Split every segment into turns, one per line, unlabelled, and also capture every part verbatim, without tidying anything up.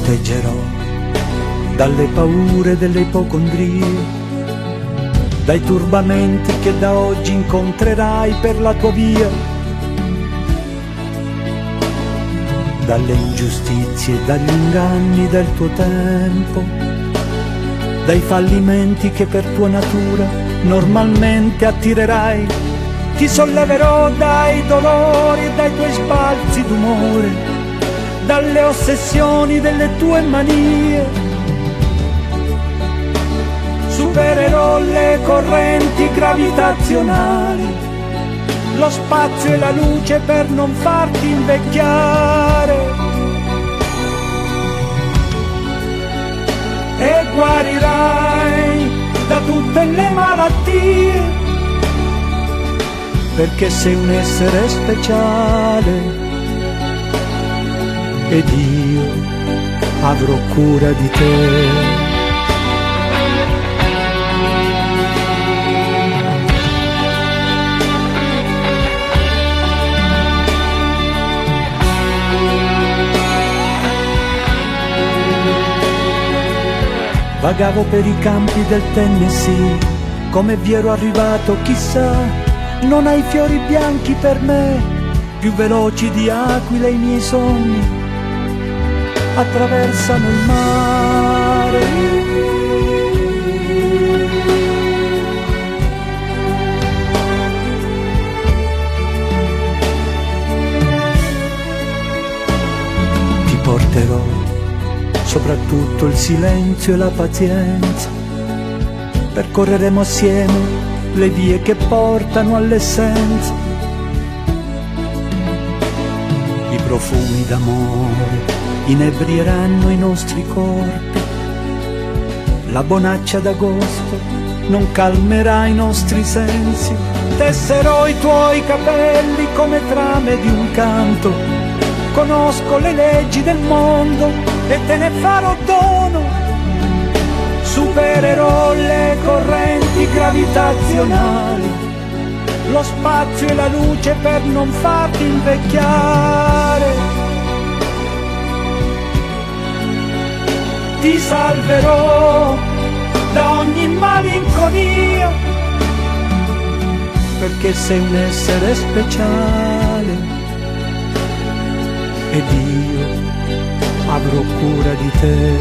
proteggerò dalle paure delle ipocondrie, dai turbamenti che da oggi incontrerai per la tua via, dalle ingiustizie, dagli inganni del tuo tempo, dai fallimenti che per tua natura normalmente attirerai. Ti solleverò dai dolori e dai tuoi sbalzi d'umore, dalle ossessioni delle tue manie. Supererò le correnti gravitazionali, lo spazio e la luce per non farti invecchiare. E guarirai da tutte le malattie, perché sei un essere speciale ed io avrò cura di te. Vagavo per i campi del Tennessee, come vi ero arrivato chissà, non hai fiori bianchi per me, più veloci di aquile i miei sogni, attraversano il mare. Ti porterò soprattutto il silenzio e la pazienza, percorreremo assieme le vie che portano all'essenza. I profumi d'amore inebrieranno i nostri corpi, la bonaccia d'agosto non calmerà i nostri sensi. Tesserò i tuoi capelli come trame di un canto, conosco le leggi del mondo e te ne farò dono. Supererò le correnti gravitazionali, lo spazio e la luce per non farti invecchiare. Ti salverò da ogni malinconia, perché sei un essere speciale ed io avrò cura di te.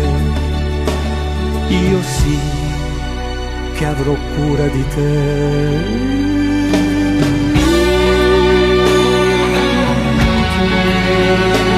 Io sì che avrò cura di te.